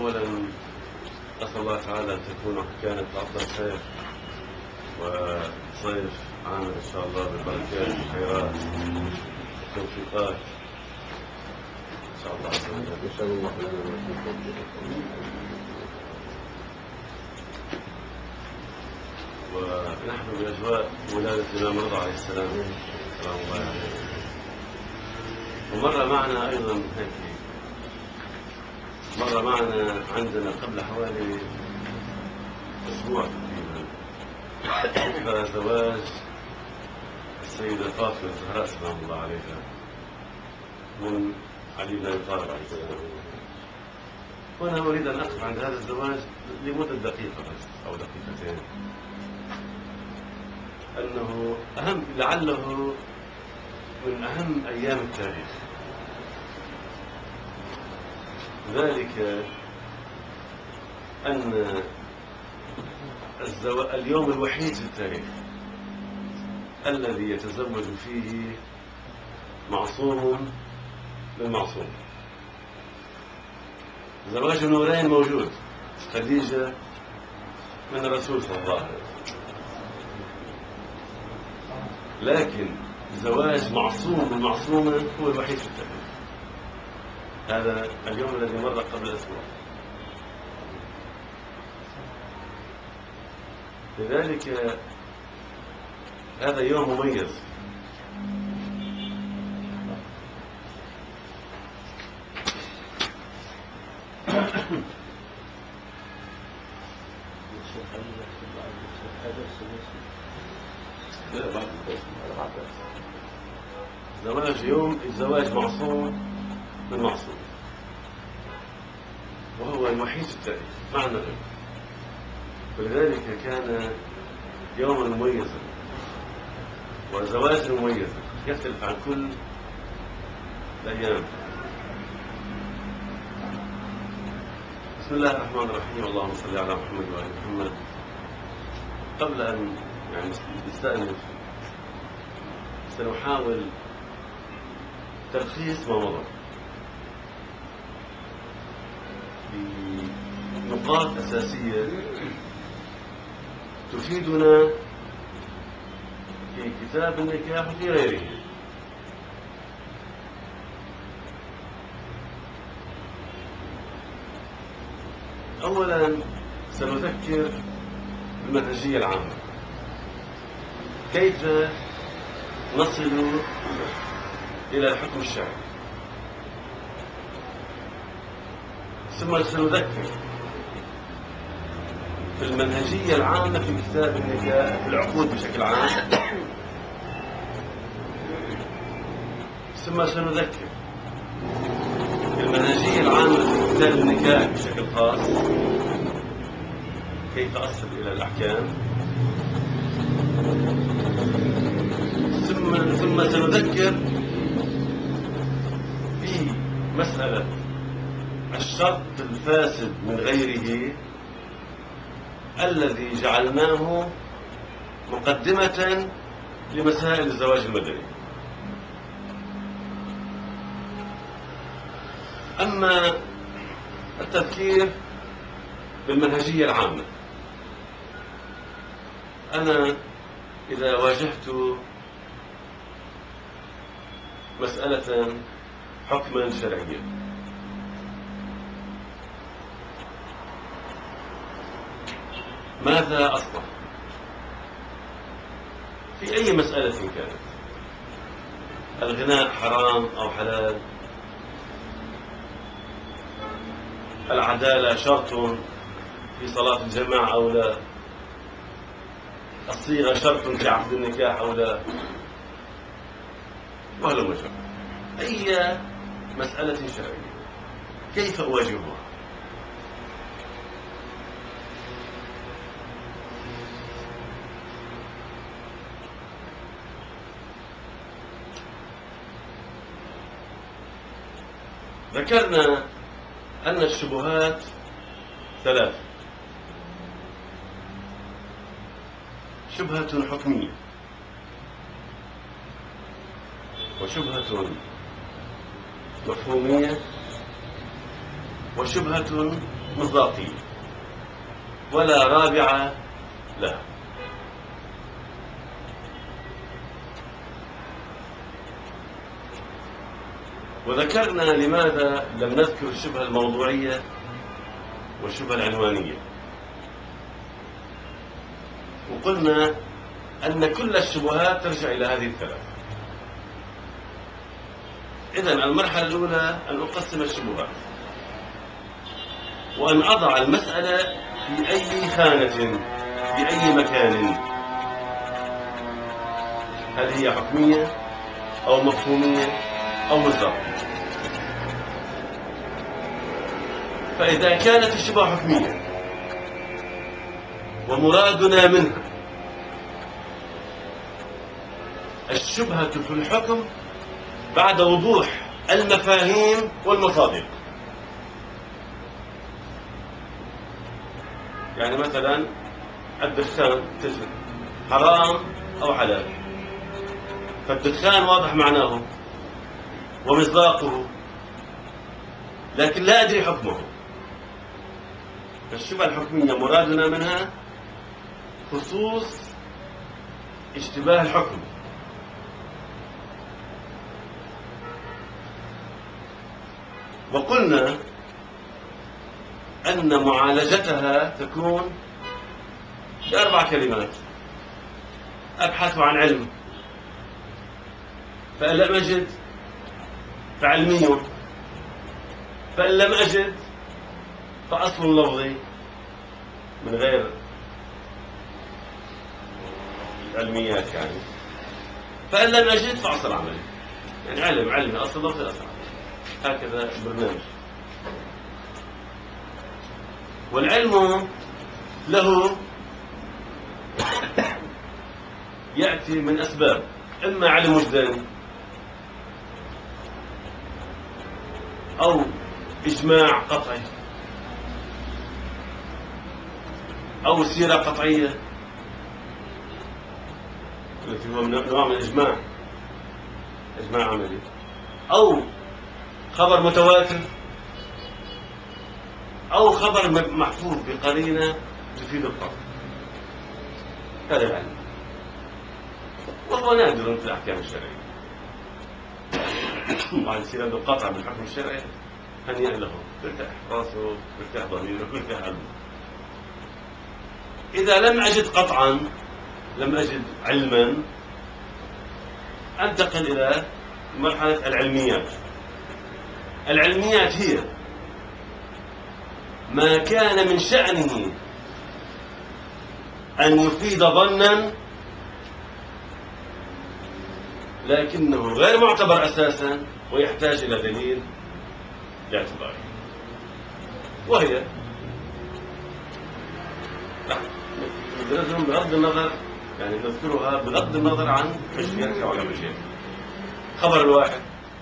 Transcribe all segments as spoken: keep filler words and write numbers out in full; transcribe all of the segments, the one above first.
أولا أسأل الله تعالى أن تكون كانت أفضل خير وصيف عامر إن شاء الله بالبركات والخيرات والتوفيقات إن شاء الله عز وجل. إن شاء الله لنا ونحن بأجواء ولادة الإمام رضا عليه السلام سلام الله عليه. ومر معنا أيضا هيك مر معنا عندنا قبل حوالي أسبوع تقريبا زواج السيدة فاطمة الزهراء سلام الله عليها من علي بن أبي طالب عليه السلام. وأنا أريد أن أقف عند هذا الزواج لمدة دقيقة بس أو دقيقتين، أنه أهم لعله من أهم أيام التاريخ، ذلك أن الزو... اليوم الوحيد في التاريخ الذي يتزوج فيه معصوم من معصوم. زواج النورين موجود، خديجة من الرسول صلى الله عليه وسلم، لكن زواج معصوم من معصومة هو الوحيد في التاريخ. هذا اليوم الذي مر قبل أسبوع. لذلك هذا يوم مميز. زواج يوم الزواج معصوم من معصوم، وهو الوحيد في التاريخ معنى غير، ولذلك كان يوما مميزا وزواج مميز يختلف عن كل الأيام. بسم الله الرحمن الرحيم. اللهم صل على محمد وآل محمد. قبل أن يعني نستأنف سنحاول تلخيص ما مضى بنقاط أساسية تفيدنا في كتاب النكاح وفي غيره. أولا سنذكر بالمنهجية العامة، كيف نصل إلى الحكم الشرعي. ثم سنذكر في المنهجية العامة في كتاب النكاح في العقود بشكل عام. ثم سنذكر في المنهجية العامة في كتاب النكاح بشكل خاص، كيف أصل إلى الأحكام. ثم ثم سنذكر في مسألة الشرط الفاسد من غيره الذي جعلناه مقدمة لمسائل الزواج المدني. أما التذكير بالمنهجية العامة، أنا إذا واجهت مسألة حكما شرعيا ماذا أصنع في أي مسألة كانت؟ الغناء حرام أو حلال؟ العدالة شرط في صلاة الجماعة أو لا؟ الصيغة شرط في عقد النكاح أو لا؟ وهلا وجه أي مسألة شرعية كيف أواجهها؟ ذكرنا أن الشبهات ثلاث: شبهة حكمية، وشبهة مفهومية، وشبهة مصداقية ولا رابعة لها. وذكرنا لماذا لم نذكر الشبهة الموضوعية والشبهة العنوانية، وقلنا أن كل الشبهات ترجع إلى هذه الثلاثة. إذن المرحلة الأولى أن أقسم الشبهات وأن أضع المسألة في أي خانة في أي مكان، هل هي حكمية أو مفهومية أو مصداقية. فإذا كانت الشبهة حكمية ومرادنا منها الشبهة في الحكم بعد وضوح المفاهيم والمصادق. يعني مثلا الدخان تجد حرام أو حلال، فالدخان واضح معناه ومصداقه، لكن لا أدري حكمه. فالشبهة الحكمية مرادنا منها خصوص اشتباه الحكم. وقلنا أن معالجتها تكون بأربع كلمات: أبحث عن علم، فإن لم أجد فعلمي، فإن لم أجد فأصل لفظي من غير علميات، يعني فإن لم أجد فأصل عملي، يعني علم علمي أصل لفظي أصل عملي. هكذا البرنامج. والعلم له يأتي من أسباب: إما علم وجداني أو إجماع قطعي أو سيرة قطعية التي هو نوع من الإجماع، إجماع عملي، أو خبر متواتر، أو خبر محفوظ بقرينة تفيد القطع. هذا العلم، وهو نادر في الأحكام الشرعية. طبعا يصير عنده قطع بالحكم الشرعي، هنيئا له، يرتاح راسه، يرتاح ضميره، يرتاح قلبه. إذا لم أجد قطعا، لم أجد علما، أنتقل إلى مرحلة العلميات. العلميات هي ما كان من شأنه أن يفيد ظنا لكنه غير معتبر أساسا ويحتاج إلى دليل لاعتباره. وهي بغض النظر، يعني نذكرها بغض النظر عن حجيتها ولا حجيتها: خبر الواحد،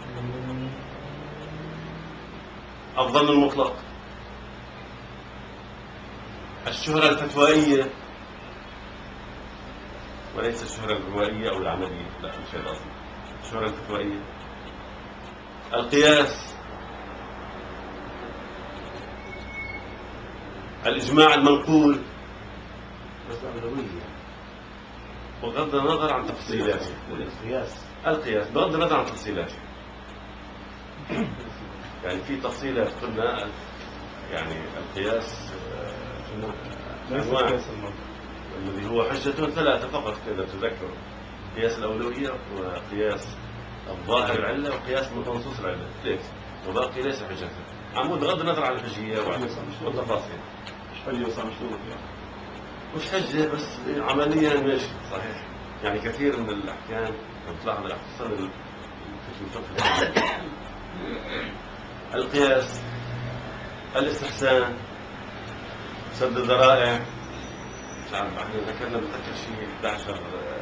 الظن المطلق، الشهرة الفتوائية وليس الشهرة الروائية أو العملية، لا مش هذا أصلا، الشهرة الفتوائية، القياس، الإجماع المنقول، بغض النظر عن تفصيلاته. القياس القياس بغض النظر عن تفصيلاته. يعني في تفصيلات قلنا، يعني القياس أنواع، الذي هو حجة ثلاثة فقط كذا تذكر: قياس الأولوية، وقياس الظاهر العلة، وقياس منصوص العلة، ثلاثة، وباقي ليس حجة. عمود بغض النظر عن الحجية والتفاصيل. مش حجة صار مشروط، يعني مش حجة بس عمليا ماشي صحيح. يعني كثير من الأحكام تطلع على اختصار الفقه. القياس، الاستحسان، سد الذرائع. مش عارف احنا ذكرنا بتذكر شيء إحدى عشر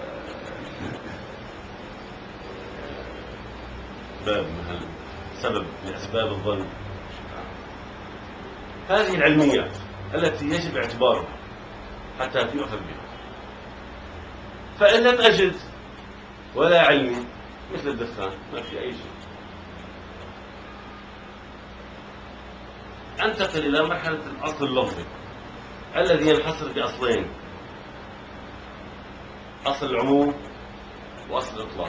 باب من سبب لأسباب الظن. هذه العلميات التي يجب اعتبارها حتى يؤخذ بها. فإن لم أجد ولا علمي مثل الدخان، ما في أي شيء، أنتقل إلى مرحلة الأصل اللفظي الذي ينحصر في أصلين: أصل العموم وأصل الإطلاق،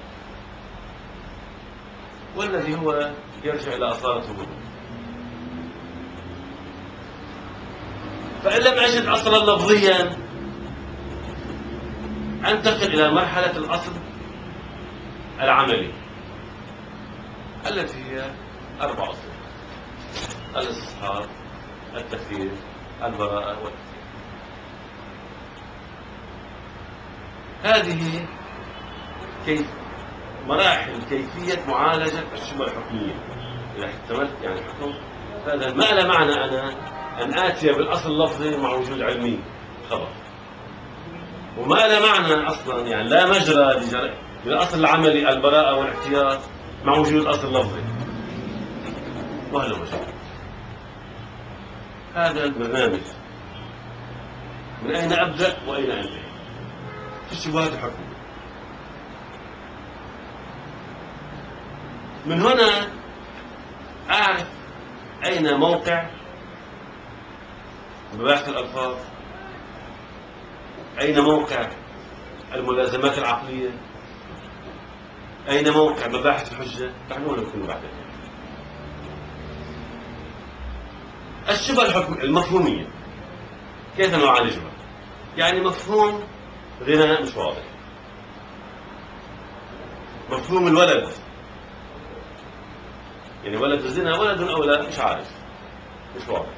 والذي هو يرجع إلى أصالة الوجود. فإن لم أجد أصلا لفظيا أنتقل إلى مرحلة الأصل العملي التي هي أربع أصول: الاستصحاب، التخيير، البراءة، والتكفير. هذه كيف مراحل كيفية معالجة الشبهة الحكمية. إذا احتملت يعني حكم، فهذا ما لا معنى أنا أن آتي بالأصل اللفظي مع وجود علمي خبر، وما لا معنى أصلا يعني لا مجرى للأصل العملي البراءة والاحتياط مع وجود الأصل اللفظي. وهلا مجرى هذا البرنامج. من أين أبدأ وأين أنتهي في الشبهات الحكمية؟ من هنا أعرف أين موقع مباحث الألفاظ، أين موقع الملازمات العقلية، أين موقع مباحث الحجة. تعنون نكون بعد الشبهة الحكم المفهومية كيف نعالجها؟ يعني مفهوم غناء مش واضح، مفهوم الولد يعني ولد الزنا ولد أو لا مش عارف، مش واضح.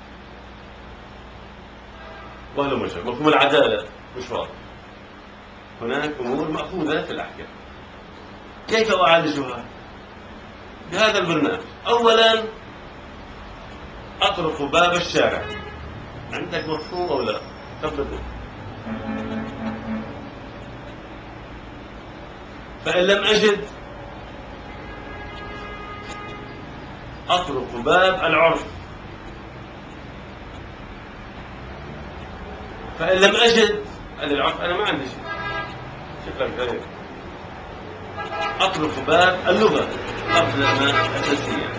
وهذا مجرد مفهوم العدالة مش واضح. هناك أمور مأخوذة في الأحكام. كيف أعالجها؟ بهذا البرنامج. أولا أطرق باب الشارع. عندك مفهوم أو لا؟ تبدأ. فإن لم أجد أطرق باب العرف. فإن لم أجد العرف أنا ما عندي شيء، شكلك غير. أطرق باب اللغة قبل ما أساسية.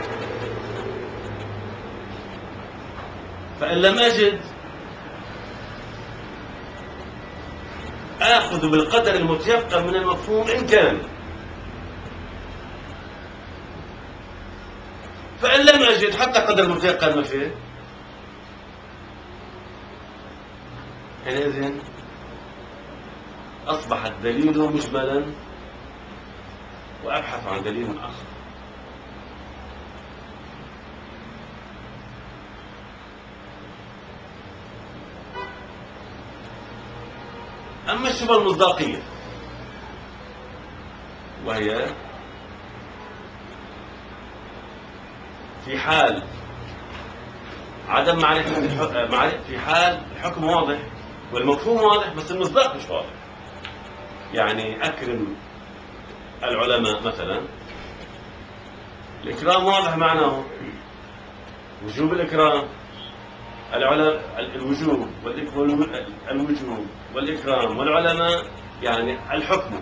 فإن لم أجد آخذ بالقدر المتيقن من المفهوم إن كان. فإن لم أجد حتى قدر المتيقن ما فيه، حينئذ أصبح الدليل مجملا وأبحث عن دليل آخر. أما الشبهة المصداقية وهي في حال عدم معرفة الحكم، في حال الحكم واضح والمفهوم واضح بس المصداق مش واضح. يعني أكرم العلماء مثلا، الإكرام واضح معناه وجوب الإكرام، العلماء الوجوب الوجوب والإكرام والعلماء يعني الحكم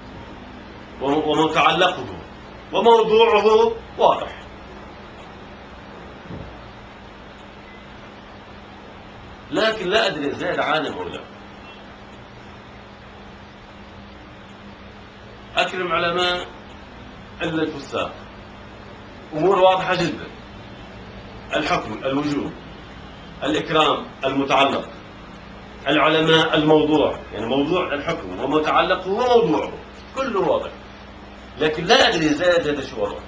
ومتعلقه وموضوعه واضح. لكن لا أدري زاد عالم أو لا. أكرم علماء إلا الفساق، أمور واضحة جدا. الحكم الوجوب، الإكرام المتعلق، العلماء الموضوع يعني موضوع الحكم ومتعلقه وموضوعه كله واضح. لكن لا أدري زاد هذا شو وضع.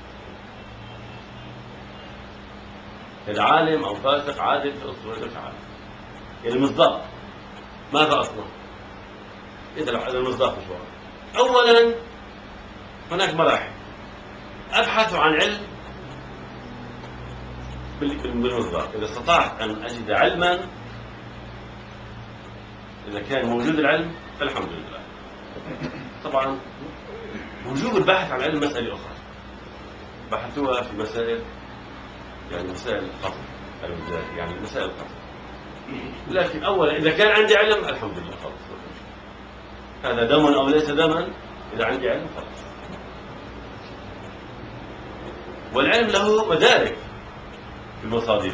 العالم أو فاسق عادل في أصله هذا عالم. يعني المصداق ماذا أصلا؟ إذا المصداق مش واضح. أولا هناك مراحل أبحث عن علم بالمصداق. إذا استطعت أن أجد علما، إذا كان موجود العلم فالحمد لله. طبعا وجوب البحث عن علم مسألة أخرى بحثوها في مسائل يعني مسائل القصر يعني مسائل القصر. لكن أولا إذا كان عندي علم الحمد لله خلاص، هذا دم أو ليس دما، إذا عندي علم خلاص. والعلم له مدارك. في المصادق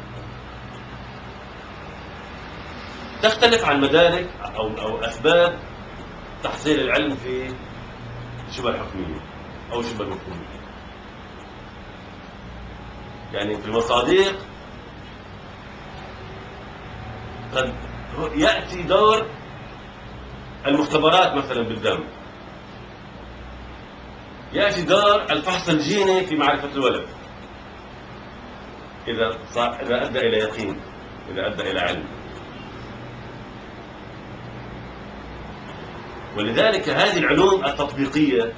تختلف عن مدارك أو أو أسباب تحصيل العلم في الشبهة الحكمية أو الشبهة المفهومية. يعني في المصادق قد يأتي دور المختبرات مثلا بالدم، يأتي دور الفحص الجيني في معرفة الولد إذا إذا أدى إلى يقين، إذا أدى إلى علم. ولذلك هذه العلوم التطبيقية،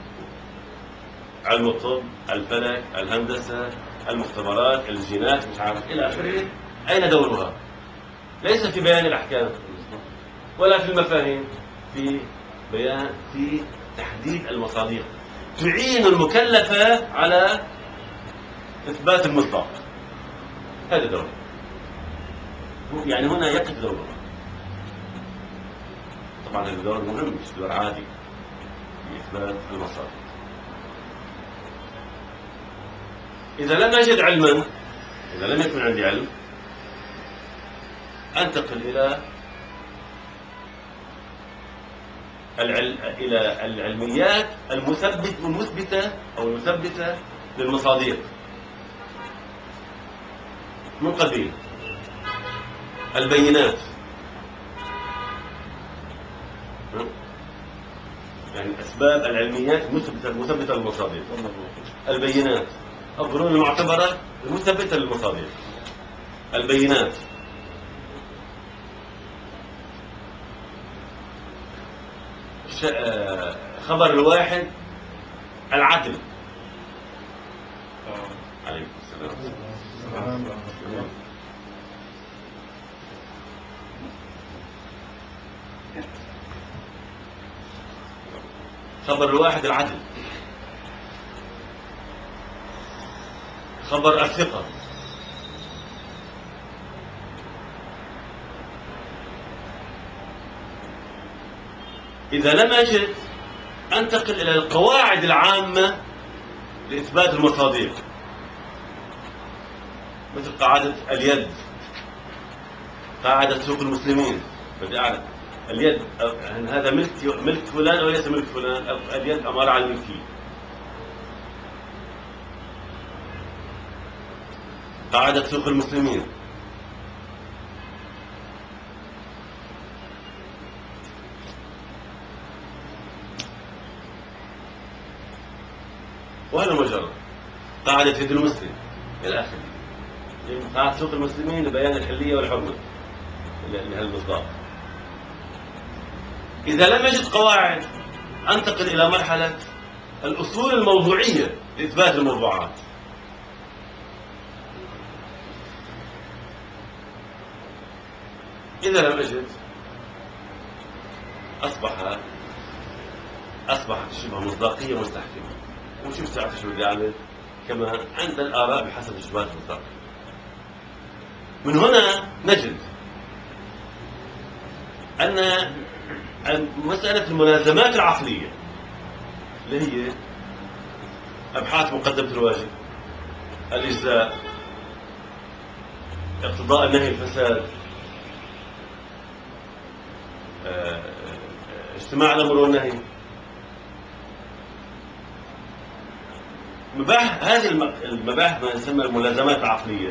علم الطب، الفلك، الهندسة، المختبرات، الجينات، مش عارف إلى آخره، أين دورها؟ ليس في بيان الأحكام ولا في المفاهيم، في بيان في تحديد المصادق، تعين المكلفة على إثبات المصداق. هذا دور، يعني هنا يقف دورها. طبعا هذا دور مهم، مش دور عادي في إثبات المصادق. إذا لم أجد علما، إذا لم يكن عندي علم، أنتقل إلى العل... إلى العلميات المثبت المثبتة أو المثبتة للمصادق من قبيل البينات، يعني الأسباب العلميات المثبتة المثبتة للمصادق، البينات، الظنون المعتبرة المثبتة للمصادق، البينات، خبر الواحد، العدل. عليكم السلام. خبر الواحد العدل، خبر الثقة، إذا لم أجد أنتقل إلى القواعد العامة لإثبات المصادق، مثل قاعدة اليد، قاعدة سوق المسلمين. بدي أعرف اليد هذا ملك ملك فلان أو ليس ملك فلان، اليد أمارة على الملكية. قاعدة سوق المسلمين، وهذا مجرد قاعدة يد المسلم إلى آخره. قاعدة سوق المسلمين لبيان الحلية والحرمة لهالمصداق. إذا لم أجد قواعد أنتقل إلى مرحلة الأصول الموضوعية لإثبات الموضوعات. إذا لم أجد أصبح أصبحت الشبهة مصداقية مستحكمة، وشوف ساعة شو بدي أعمل كما عند الآراء بحسب الشبهات المصداقية. من هنا نجد أن مسألة الملازمات العقلية اللي هي أبحاث مقدمة الواجب، الإجزاء، اقتضاء النهي الفساد، اجتماع الأمر والنهي، مباحث هذه المباحث ما يسمى الملازمات العقلية،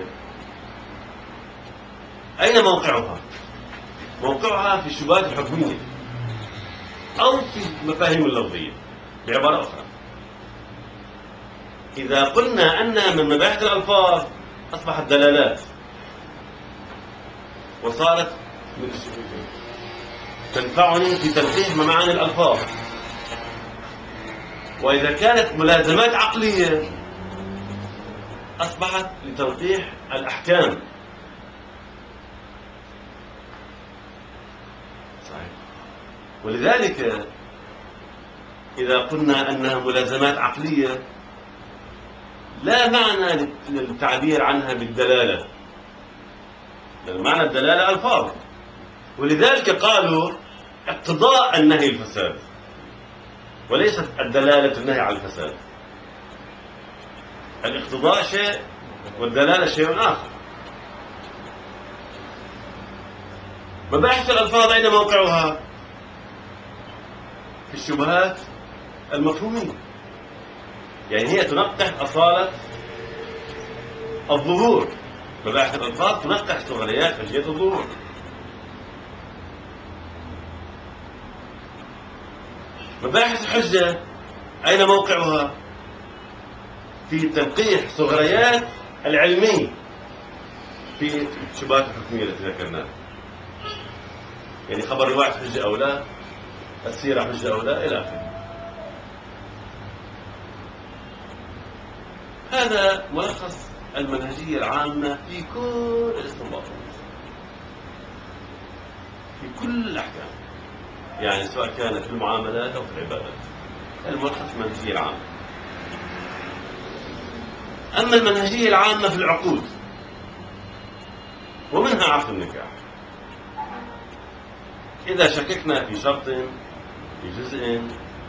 أين موقعها؟ موقعها في الشبهات الحكمية أو في المفاهيم اللفظية. بعبارة أخرى، إذا قلنا أن من مباحث الألفاظ أصبحت دلالات وصارت تنفعني في تلقيح معاني الألفاظ، وإذا كانت ملازمات عقلية أصبحت لتوضيح الأحكام. صحيح. ولذلك إذا قلنا أنها ملازمات عقلية لا معنى للتعبير عنها بالدلالة، لأن معنى الدلالة ألفاظ. ولذلك قالوا اقتضاء النهي الفساد، وليست الدلالة النهي على الفساد. الاقتضاء شيء والدلالة شيء آخر. مباحث الألفاظ أين موقعها؟ في الشبهات المفهومية، يعني هي تنقح أصالة الظهور. مباحث الألفاظ تنقح ثغريات حجية الظهور. مباحث الحجة أين موقعها؟ في تنقيح ثغريات العلمية في الشبهات الحكمية التي ذكرناها، يعني خبر الواحد حجة أو لا، السيرة حجة أو لا، إلى آخره. هذا ملخص المنهجية العامة في كل الاستنباطات، في كل الأحكام، يعني سواء كانت في المعاملات أو في العبادات. الملخص المنهجية العامة. أما المنهجية العامة في العقود، ومنها عقد النكاح، إذا شككنا في شرط في جزء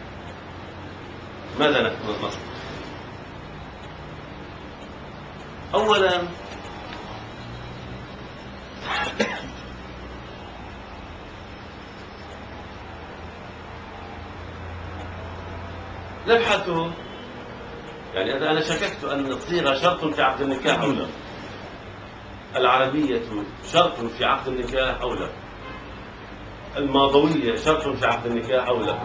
ماذا نصنع؟ أولا نبحث، يعني إذا أنا شككت أن الصيغة شرط في عقد النكاح أو لا، العربية شرط في عقد النكاح أو لا، الماضوية شرط في عقد النكاح أو لا،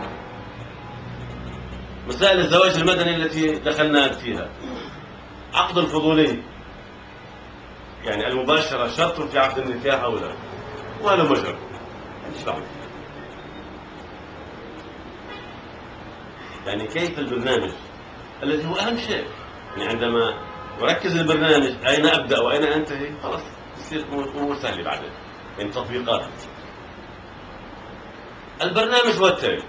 مسائل الزواج المدني التي دخلنا فيها، عقد الفضولي يعني المباشرة شرط في عقد النكاح أو لا، وهذا مجرد ايش بعمل؟ يعني كيف البرنامج الذي هو أهم شيء، يعني عندما أركز البرنامج أين أبدأ وأين أنتهي، خلاص يصير أمور سهلة بعدين، يعني تطبيقات. البرنامج هو التالي: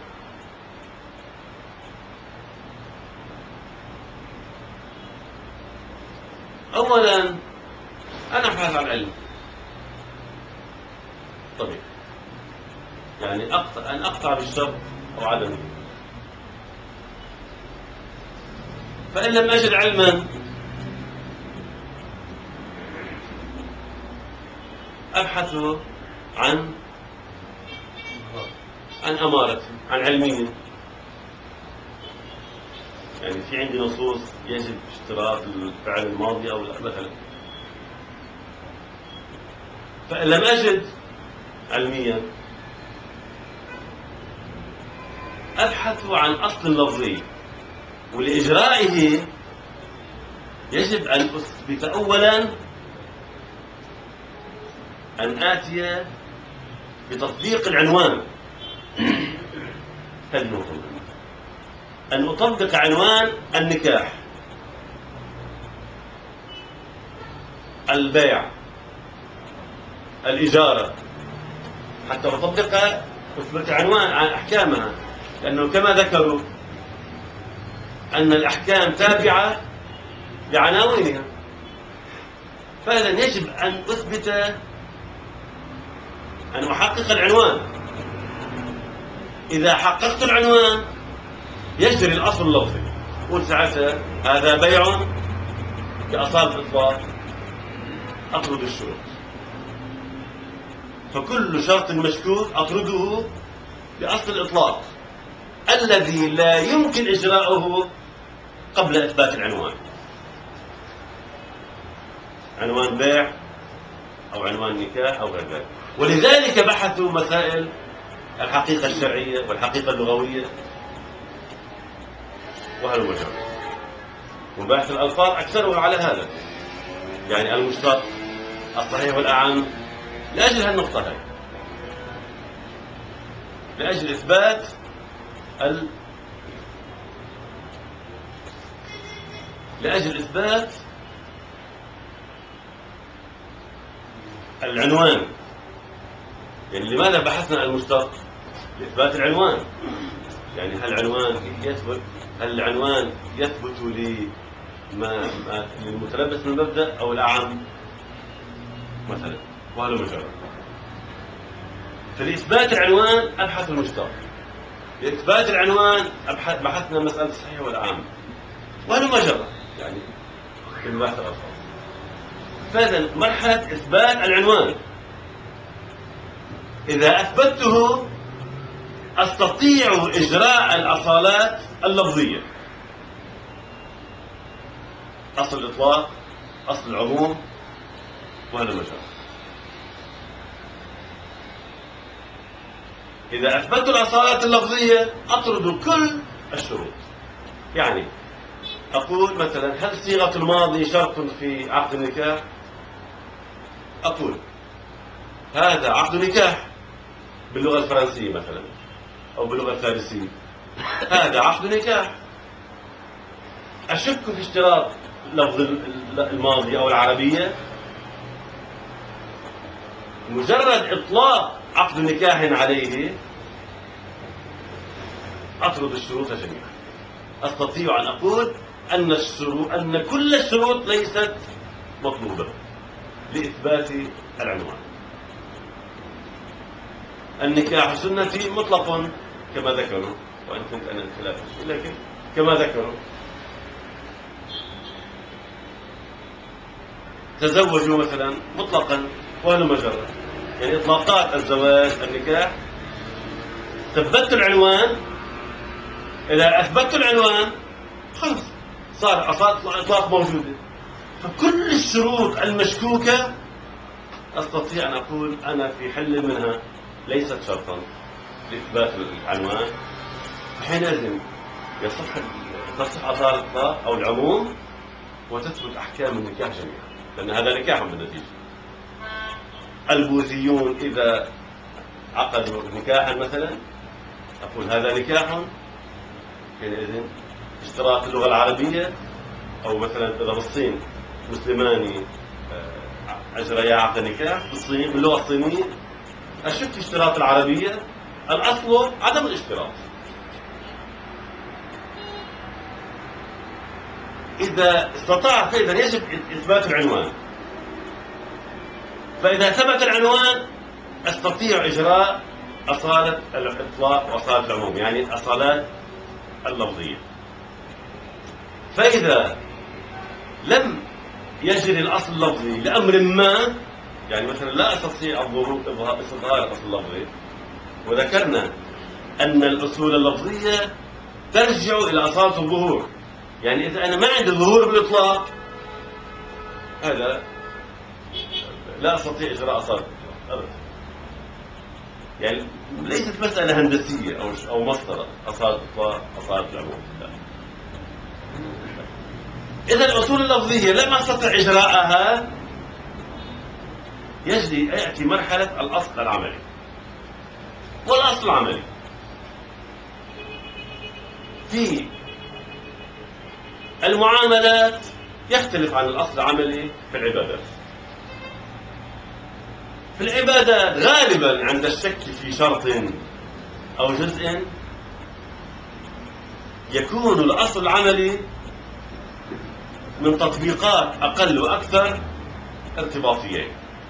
أولا أنا أبحث عن علم طبيعي، يعني أقطع أن أقطع بالشرط أو عدمه. فإن لم أجد علما أبحث عن عن أمارة، عن علمية، يعني في عندي نصوص يجب اشتراط الفعل الماضي أو لا مثلا. فإن لم أجد علميا أبحث عن أصل لفظي، ولإجرائه يجب أن أثبت أولا أن آتي بتطبيق العنوان. أن أطبق عنوان النكاح، البيع، الإجارة، حتى أطبق أثبت عنوان عن أحكامها، لأنه كما ذكروا أن الأحكام تابعة لعناوينها. فإذا يجب أن أثبت أن أحقق العنوان. إذا حققت العنوان يجري الأصل اللفظي، قلت ساعتها هذا بيع كأصالة الإطلاق، أطرد الشروط. فكل شرط مشكوك أطرده بأصل الإطلاق الذي لا يمكن إجراؤه قبل إثبات العنوان، عنوان بيع أو عنوان نكاح أو غير ذلك. ولذلك بحثوا مسائل الحقيقة الشرعية والحقيقة اللغوية وهالمجرد. وبحث الألفاظ أكثرها على هذا، يعني المشتق، الصحيح والأعم، لأجل هالنقطة هاي، لأجل إثبات ال... لأجل إثبات العنوان. يعني لماذا بحثنا المشتق؟ لإثبات العنوان، يعني هل العنوان يثبت هل العنوان يثبت لما للمتلبس من المبدأ أو الأعم مثلا، وهذا مجرد. فلإثبات العنوان أبحث المشتق، لإثبات العنوان أبحث بحثنا مسألة الصحيح والأعم، وهذا مجرد، يعني في البحث الألفاظ. فإذا مرحلة إثبات العنوان إذا أثبته أستطيع إجراء الأصالات اللفظية، أصل الإطلاق، أصل العموم، وهذا المجال. إذا أثبت الأصالات اللفظية أطرد كل الشروط. يعني أقول مثلا هل صيغة الماضي شرط في عقد النكاح؟ أقول هذا عقد نكاح باللغة الفرنسية مثلا أو باللغة الفارسية، هذا عقد نكاح. أشك في اشتراط لفظ الماضي أو العربية، مجرد إطلاق عقد نكاح عليه أطرد الشروط جميعا. أستطيع أن أقول أن الشروط أن كل الشروط ليست مطلوبة لإثبات العنوان. النكاح سنتي مطلق كما ذكروا، وإن كنت أنا الخلاف لكن كما ذكروا. تزوجوا مثلا مطلقا ولا مجرد، يعني إطلاقات الزواج النكاح. ثبت العنوان، إذا أثبت العنوان خلاص صار أصلا إطلاق موجودة. فكل الشروط المشكوكة أستطيع أن أقول أنا في حل منها ليست شرطا لإثبات العنوان. حينئذ يصح تصح أصالة الإطلاق أو العموم وتثبت أحكام النكاح جميعا، لأن هذا نكاح بالنتيجة. البوذيون إذا عقدوا نكاحا مثلا أقول هذا نكاح، حينئذ اشتراط اللغة العربية، أو مثلا إذا بالصين مسلمان أجريا عقد نكاح بالصين باللغة الصينية، أشك في اشتراط العربية، الأصل عدم الاشتراط. إذا استطاع فإذا يجب إثبات العنوان. فإذا ثبت العنوان أستطيع إجراء أصالة الإطلاق وأصالة العموم، يعني الأصالات اللفظية. فإذا لم يجري الأصل اللفظي لأمر ما، يعني مثلا لا أستطيع إظهار الأصل اللفظي، وذكرنا أن الأصول اللفظية ترجع إلى أصالة الظهور. يعني إذا أنا ما عندي ظهور بالإطلاق هذا لا أستطيع إجراء أصالة أبدا. يعني ليست مسألة هندسية أو أو مسطرة أصالة الإطلاق أصالة العموم، لا. إذا الأصول اللفظية لم أستطع إجراءها، يجري يأتي مرحلة الأصل العملي. والأصل العملي في المعاملات يختلف عن الأصل العملي في العبادات. في العبادات غالبا عند الشك في شرط أو جزء يكون الأصل العملي من تطبيقات أقل وأكثر ارتباطيين.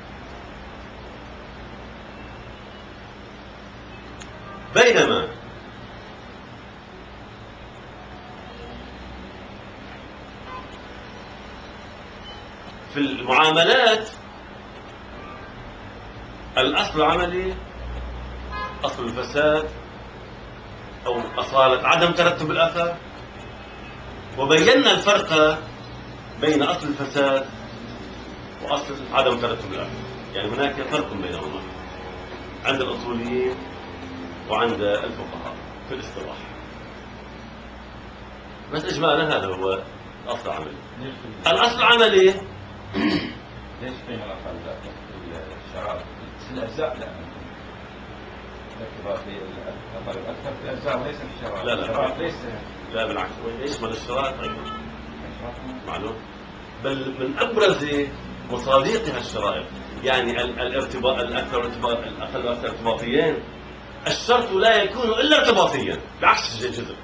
بينما في المعاملات الأصل العملي أصل الفساد أو أصالة عدم ترتب الأثر. وبينا الفرق بين أصل الفساد وأصل عدم ترتب الأثر، يعني هناك فرق بينهما عند الأصوليين وعند الفقهاء في الاصطلاح. بس إجمالا هذا هو الأصل العملي. الأصل العملي ليش بين الشرائط في الأجزاء؟ لا الارتباط في أكثر في الأجزاء وليس في الشرائط. لا لا الشرائط ليس لا بالعكس، يشمل الشرائط أيضا معلوم، بل من أبرز مصادقها الشرائط. يعني الارتباط الأكثر ارتباط الأقل وأكثر ارتباطيين، الشرط لا يكون إلا ارتباطيا بعكس الجزء.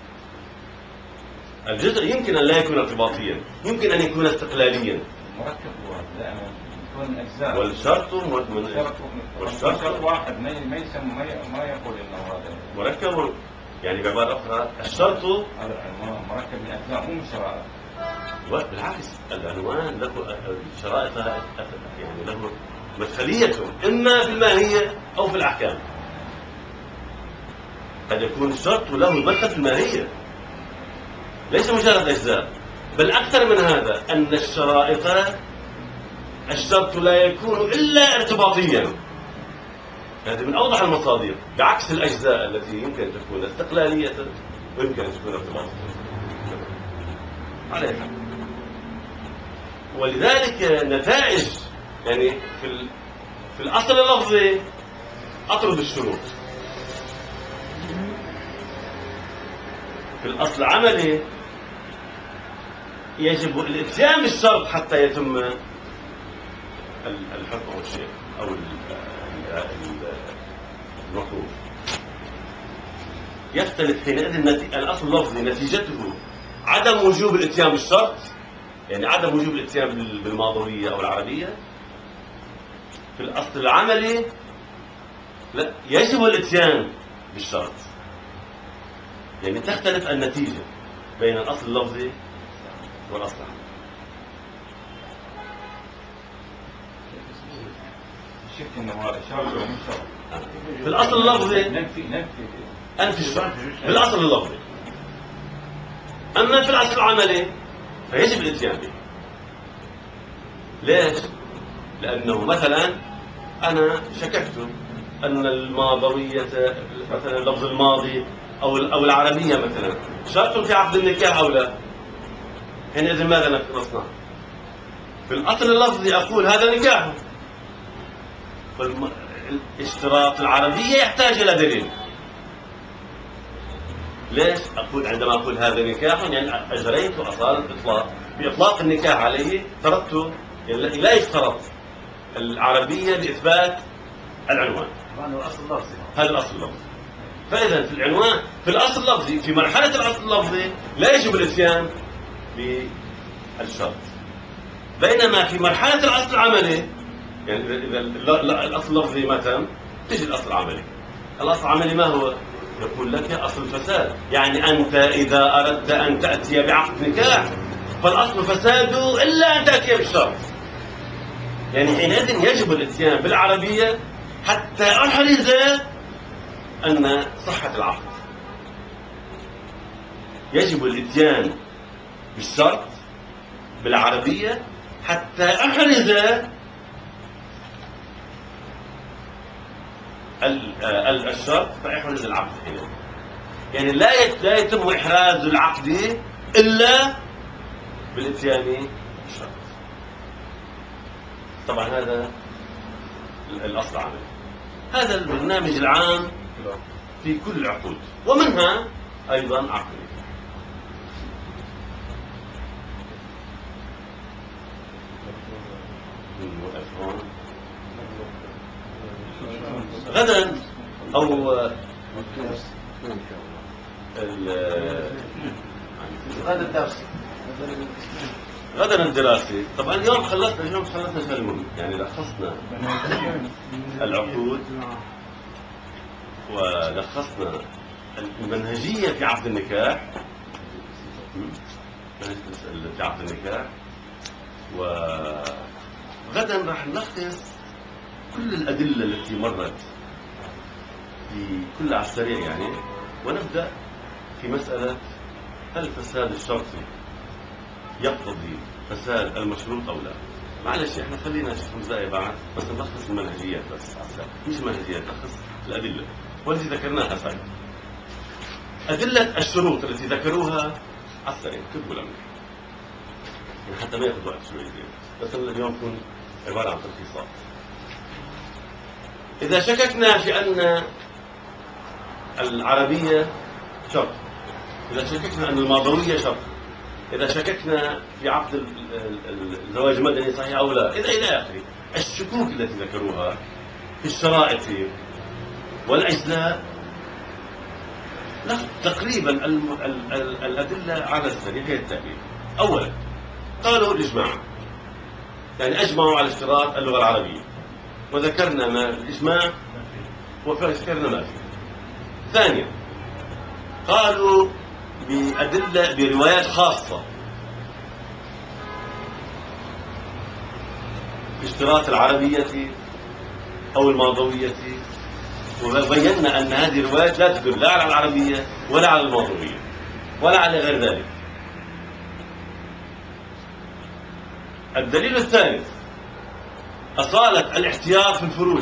الجزء يمكن أن لا يكون ارتباطيا، يمكن أن يكون استقلاليا مركب دائما يكون أجزاء. والشرط والشرط واحد ما يسمى ما يقول إنه هذا مركب. يعني بعبارة أخرى الشرط هذا مركب من أجزاء مو من شرائط. بالعكس العنوان له شرائطها، يعني له مدخلية إما في الماهية أو في الأحكام. قد يكون الشرط له مدخل في الماهية ليس مجرد أجزاء، بل أكثر من هذا، أن الشرائط الشرط لا يكون إلا ارتباطيا. هذه من أوضح المصادر، بعكس الأجزاء التي يمكن أن تكون استقلالية ويمكن أن تكون ارتباطية. عليها ولذلك نتائج، يعني في في الأصل اللفظي أطرد الشروط، في الأصل العملي يجب الاتيان بالشرط حتى يتم الحكم أو الشيء أو المطلوب. يختلف حينئذ الأصل اللفظي نتيجته عدم وجوب الاتيان بالشرط، يعني عدم وجوب الاتيان بالماضوية أو العربية. في الأصل العملي لا، يجب الاتيان بالشرط، يعني تختلف النتيجة بين الأصل اللفظي والأصل العملي. شفت انه الشرط هو مش شرط. في الأصل اللفظي ننفي ننفي أنفي الشرط في الأصل اللفظي، أما في الأصل العملي فيجب الاتيان به. ليش؟ لأنه مثلا أنا شككت أن الماضوية مثلا اللفظ الماضي أو أو العربية مثلا شرط في عقد النكاح أو لا، حينئذ ماذا نصنع؟ في الأصل اللفظي أقول هذا نكاح، الاشتراط العربية يحتاج إلى دليل. ليش؟ أقول عندما أقول هذا نكاح يعني أجريت أصالة الإطلاق، بإطلاق النكاح عليه تركت، لا يشترط العربية لإثبات العنوان. هذا الأصل اللفظي. هذا الأصل اللفظي. فإذا في العنوان في الأصل اللفظي، في مرحلة الأصل اللفظي لا يجب الإتيان بالشرط، بينما في مرحلة الأصل العملي، يعني إذا الأصل اللفظي ما تم تجي الأصل العملي. الأصل العملي ما هو؟ يقول لك أصل الفساد، يعني أنت إذا أردت أن تأتي بعقد نكاح فالأصل فساده إلا أن تأتي بالشرط. يعني حينئذ يجب الاتيان بالعربية حتى أحرز أن صحة العقد، يجب الاتيان بالشرط بالعربية حتى أحرز الشرط فيحرز العقد حينئذ. يعني لا يتم إحراز العقد إلا بالاتيان بالشرط. طبعا هذا الأصل العملي. هذا البرنامج العام في كل العقود، ومنها أيضا عقد النكاح. غدا أو هذا الدرس غدا الدراسي. طبعا اليوم خلصنا اليوم خلصنا شيء مهم، يعني لخصنا العقود ولخصنا المنهجية في عقد النكاح، في عقد النكاح. وغدا راح نلخص كل الأدلة التي مرت في كل على السريع يعني، ونبدأ في مسألة هل الفساد الشرطي يقتضي فساد المشروط أو لا. معلش احنا خلينا شيء خمس دقائق بعد بس نلخص المنهجيات بس على السريع، مش المنهجيات، نلخص الأدلة والتي ذكرناها سابقا. أدلة الشروط التي ذكروها على السريع كتبوا لنا يعني حتى ما ياخذ وقت شوي، بس اليوم يكون عبارة عن تلخيصات. إذا شككنا في أن العربية شرط، إذا شككنا أن الماضوية شرط، إذا شككنا في عقد الزواج المدني صحيح أو لا، إذا إلى آخره الشكوك التي ذكروها في الشرائط والأجزاء، تقريبا الأدلة على السريع هي التالية. أولا قالوا الإجماع، يعني أجمعوا على اشتراط اللغة العربية، وذكرنا ما الإجماع وذكرنا ما فيه. ثانيا قالوا بأدلة بروايات خاصة، اشتراط العربية أو الماضوية، وبينا أن هذه الروايات لا تدل لا على العربية ولا على الماضوية ولا على غير ذلك. الدليل الثالث أصالة الاحتياط في الفروج،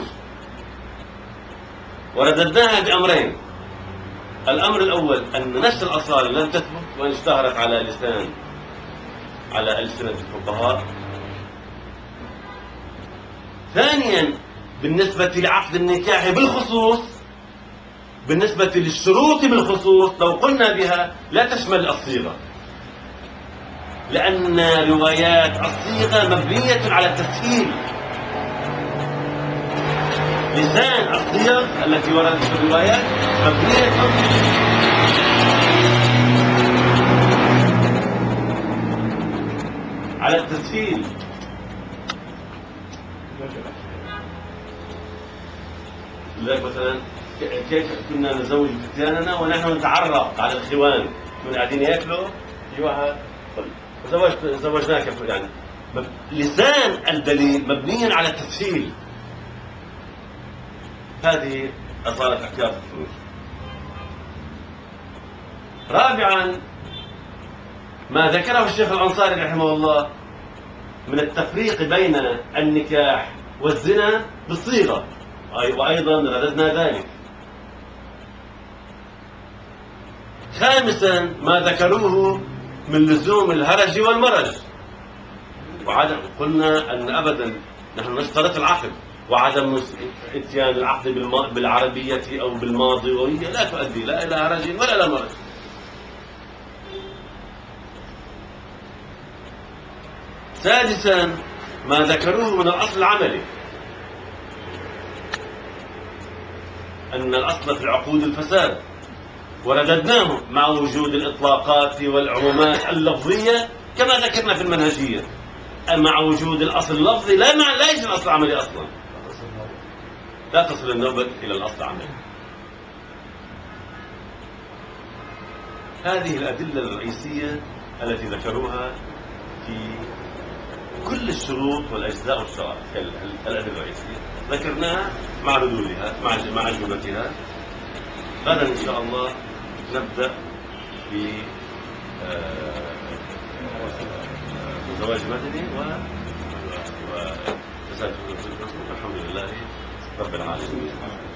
ورددناها بأمرين. الأمر الأول أن نفس الأصالة لم تثبت وإن اشتهرت على لسان على ألسنة الفقهاء. ثانيا بالنسبة لعقد النكاح بالخصوص، بالنسبة للشروط بالخصوص لو قلنا بها لا تشمل الصيغة، لأن روايات الصيغة مبنية على التسهيل. لسان الصيغ التي وردت في الروايات مبنية على التسهيل. لذلك مثلا كيف كنا نزوج فتياننا ونحن نتعرف على الخوان من قاعدين ياكلوا ايوه زوجت زوجناك يعني. لسان الدليل مبني على التسهيل. هذه أصالة احتياط الفروج. رابعا ما ذكره الشيخ الأنصاري رحمه الله من التفريق بين النكاح والزنا بالصيغة، وأيضا رددنا ذلك. خامسا ما ذكروه من لزوم الهرج والمرج، وعدم قلنا أن أبدا نحن نشترط العقد، وعدم اتيان العقد بالعربية أو بالماضوية لا تؤدي لا إلى هرج ولا إلى مرج. سادسا ما ذكروه من الأصل العملي، أن الأصل في العقود الفساد، ورددناه مع وجود الإطلاقات والعمومات اللفظية كما ذكرنا في المنهجية. مع وجود الأصل اللفظي لا مع لا يوجد الأصل العملي أصلا، لا تصل النوبة إلى الأصل العملي. هذه الأدلة الرئيسية التي ذكروها في كل الشروط والأجزاء والشرائط، الأدلة الرئيسية ذكرناها مع ردودها مع مع أجوبتها. غدا إن شاء الله نبدأ ب زواج مدني و ورسالة الرسول. الحمد لله رب العالمين.